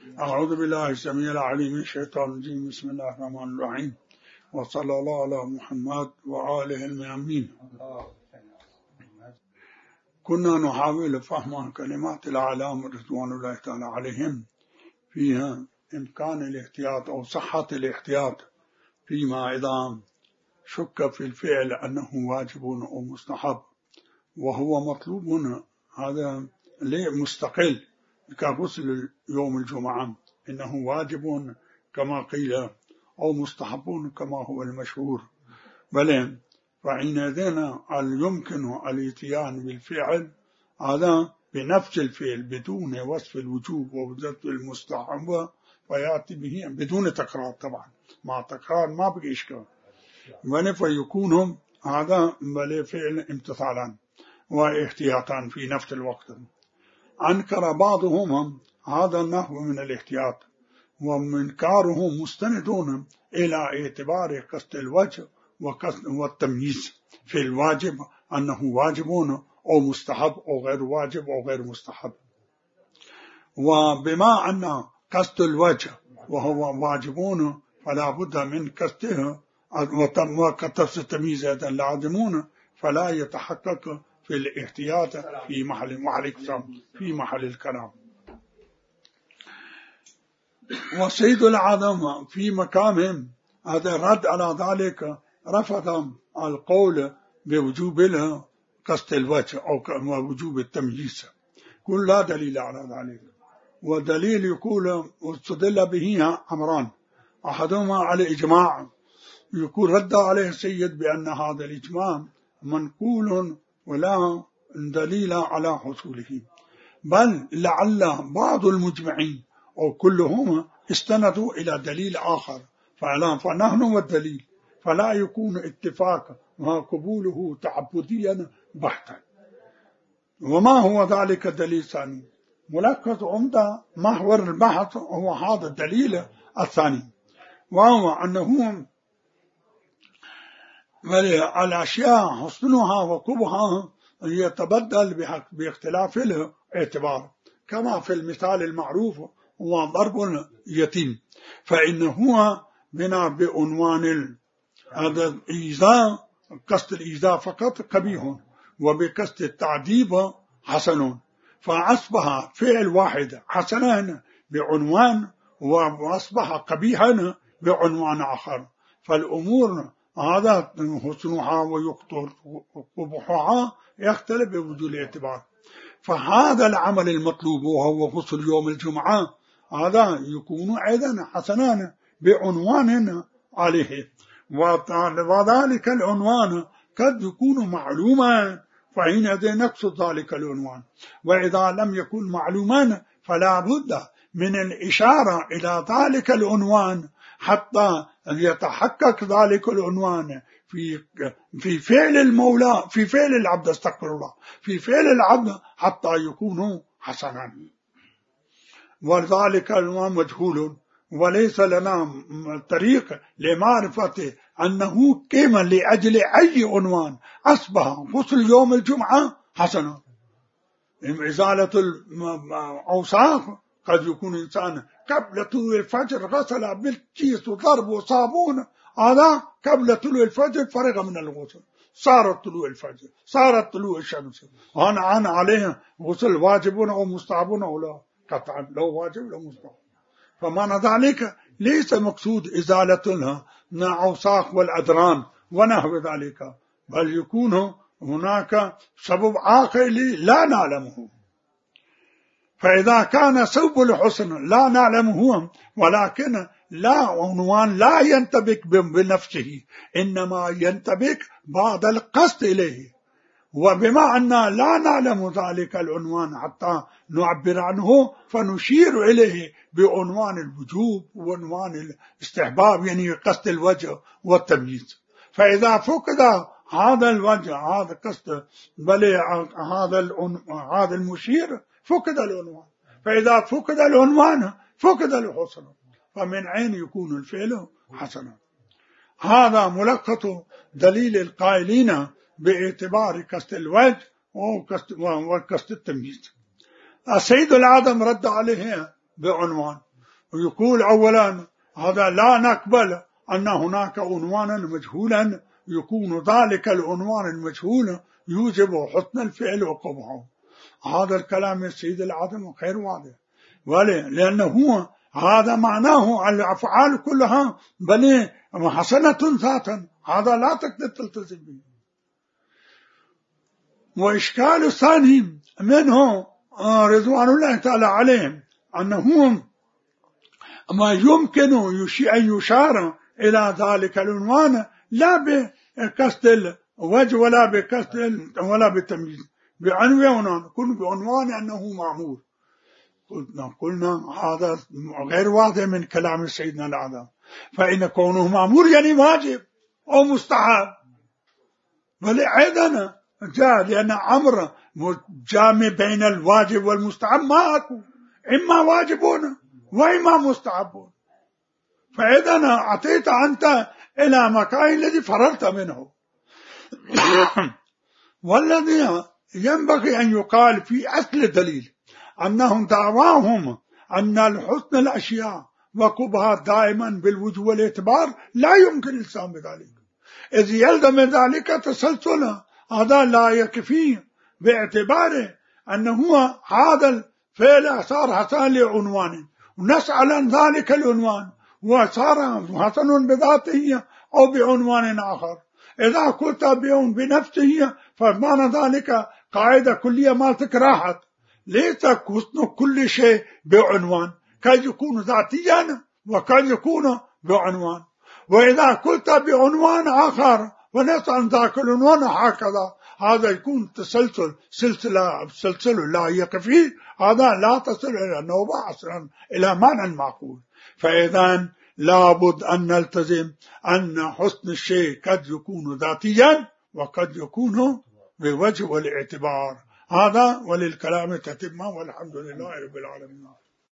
أعوذ بالله السميع العليم من الشيطان الرجيم. بسم الله الرحمن الرحيم، وصلى الله على محمد وآله الميامين. كنا نحاول فهم كلمات الأعلام رضوان الله تعالى عليهم فيها إمكان الاحتياط أو صحة الاحتياط فيما إذا شك في الفعل أنه واجب أو مستحب، وهو مطلوب هذا مستقل كغسل يوم الجمعة، إنه واجب كما قيل أو مستحب كما هو المشهور. بل فحينئذ يمكن الاتيان بالفعل هذا بنفس الفعل بدون وصف الوجوب ووصف المستحب، فيأتي به بدون تكرار. طبعا مع تكرار ما بقي إشكال، بل فيكون هذا بل فعل امتثالا واحتياطا في نفس الوقت. أنكر بعضهم هذا النحو من الاحتياط، ومنكاره مستندون إلى اعتبار قصد الوجه والتمييز في الواجب أنه واجب أو مستحب أو غير واجب أو غير مستحب. وبما أن قصد الوجه وهو واجبون فلا بد من قصده، وقصد التمييز لازمون، فلا يتحقق في الاحتياط في محل الكلام. وسيد العظم في مقامهم هذا رد على ذلك، رفض القول بوجوب قصد الوجه أو وجوب التمييز، كل لا دليل على ذلك. ودليل يقول واستدل به أمران، أحدهما على الإجماع، يقول رد عليه السيد بأن هذا الإجماع منقول ولا دليل على حصوله، بل لعل بعض المجمعين أو كلهم استندوا إلى دليل آخر، فنحن والدليل، فلا يكون اتفاق وقبوله تعبديا بحتا. وما هو ذلك الدليل الثاني؟ ملخص عمدة محور البحث هو هذا الدليل الثاني، وهو أنه الأشياء حسنها وقبحها يتبدل باختلاف الاعتبار، كما في المثال المعروف هو ضرب اليتيم، فإنه بنا بعنوان هذا الإيذاء، قصد الإيذاء فقط قبيح، وبقصد التعذيب حسن، فأصبح فعل واحد حسنا بعنوان وأصبح قبيحا بعنوان آخر. فالأمور هذا حسنها وقبحها يختلف بوجود الاعتبار. فهذا العمل المطلوب وهو غسل يوم الجمعة هذا يكون أيضا حسنا بعنوان عليه، وذلك العنوان قد يكون معلوما، فحينئذ نقصد ذلك العنوان. وإذا لم يكن معلوما فلا بد من الإشارة إلى ذلك العنوان حتى يتحقق ذلك العنوان في فعل المولى، في فعل العبد، استغفر الله، في فعل العبد حتى يكون حسنا. وذلك العنوان مجهول، وليس لنا طريق لمعرفة أنه كما لأجل أي عنوان أصبح غسل يوم الجمعة حسنا. إزالة الأوساخ، قد يكون إنسان قبل طلوع الفجر غسل بالكيس وضرب وصابون، هذا قبل طلوع الفجر فرغ من الغسل، صارت طلوع الفجر، صارت طلوع الشمس، أنا عليه غسل واجبون أو مستحبون أو لا، قطعا لو واجب لو مستحب. فمعنى ذلك ليس مقصود إزالة الأوساخ والأدران ونحو ذلك، بل يكون هناك سبب آخر لا نعلمه. فإذا كان سبب الحسن لا نعلمه، ولكن لا عنوان لا ينطبق بنفسه، إنما ينطبق بعد القصد إليه، وبما أن لا نعلم ذلك العنوان حتى نعبر عنه فنشير إليه بعنوان الوجوب وعنوان الاستحباب، يعني قصد الوجه والتمييز. فإذا فقد هذا الوجه، هذا قصد، بل هذا المشير، فقد العنوان. فإذا فقد العنوان فقد الحسن، فمن عين يكون الفعل حسنا. هذا ملخص دليل القائلين باعتبار قصد الوجه وقصد التمييز. السيد العظم رد عليه بعنوان، يقول أولا هذا لا نقبل أن هناك عنوانا مجهولا يكون ذلك العنوان المجهول يوجب حسن الفعل وقبحه. هذا الكلام السيد العظيم غير واضح، لأنه هذا معناه الأفعال كلها بل حسنة ذاتا، هذا لا تقدر تلتزم به. وإشكال الثاني منه رضوان الله تعالى عليهم أنه ما يمكن أن يشار إلى ذلك العنوان لا بقصد الوجه ولا بالتمييز، بعنوان كن بعنوان أنه معمول. قلنا هذا غير واضح من كلام سيدنا الأعظم، فإن كونه معمول يعني واجب أو مستحب، بل أيضا جاء لأن أمر جامع بين الواجب والمستحب ما أكو، إما واجبون وإما مستحبون، فإذا أتيت أنت إلى مكان الذي فررت منه. والذي ينبغي أن يقال في أصل الدليل أنهم دعواهم أن الحسن الأشياء وقبها دائما بالوجه والاعتبار لا يمكن الإلزام بذلك، إذ يلزم ذلك تسلسل، هذا لا يكفي باعتباره أنه هذا الفعل صار حسن لعنوان ونسأل عن ذلك العنوان وصار حسن بذاته أو بعنوان آخر. إذا كنت بنفسه فمعنى ذلك قاعدة كلية ما تكراهت، ليس حسن كل شيء بعنوان، قد يكون ذاتيا وقد يكون بعنوان. وإذا قلت بعنوان آخر ونسأل ذاك العنوان هكذا، هذا يكون سلسلة لا يكفي، هذا لا تصل إلى النوبة أصلا إلى معنى معقول. فإذا لابد أن نلتزم أن حسن الشيء قد يكون ذاتيا وقد يكون بوجه والاعتبار. هذا وللكلام تتمة، والحمد لله رب العالمين.